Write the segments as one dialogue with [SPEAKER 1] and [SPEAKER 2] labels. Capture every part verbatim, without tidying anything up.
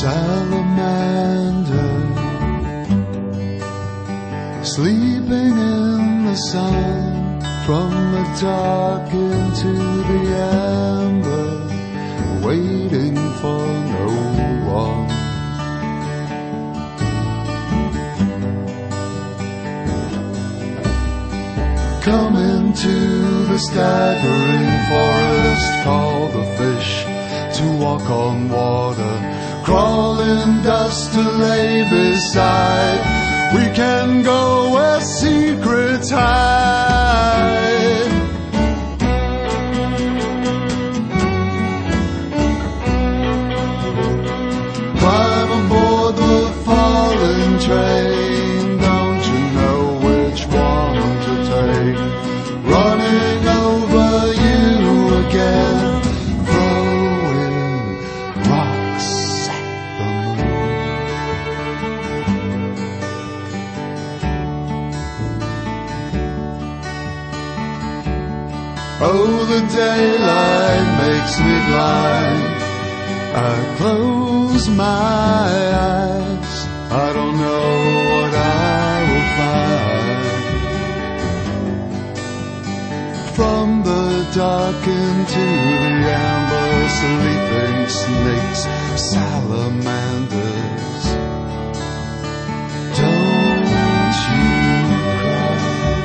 [SPEAKER 1] salamander, sleeping in the sun, from the dark into the amber, waiting for no one. Come into the staggering forest, call the fish to walk on water, crawl in dust to lay beside. We can go where secrets hide. Climb aboard the falling train, don't you know which one to take? Running over you again, throwing rocks at the moon. Oh, the daylight makes me blind. I close my eyes, I don't know what I will find. From the dark into the amber, sleeping snakes, salamanders. Don't you cry.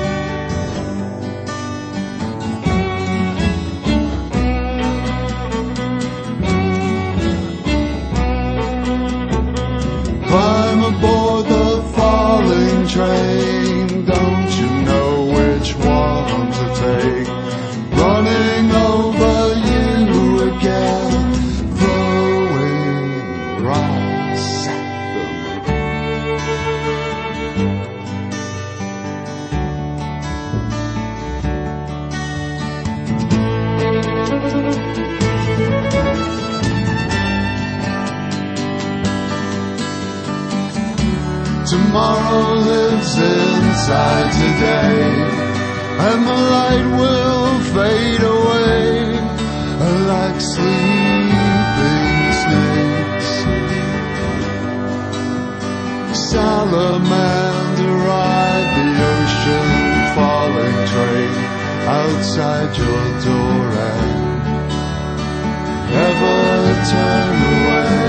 [SPEAKER 1] Climb aboard the falling train, don't you know which one to take? Running over you again, throwing rocks at the Tomorrow lives inside today, and the light will fade away like sleeping snakes. Salamander, ride the ocean falling train outside your door and never turn away.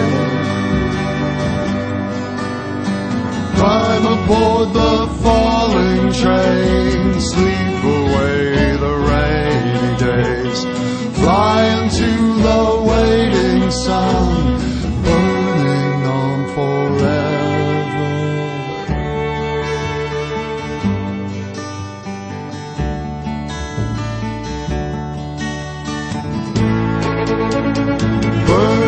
[SPEAKER 1] Climb aboard the falling train, sleep away the rainy days, fly into the waiting sun, burning on forever. Burn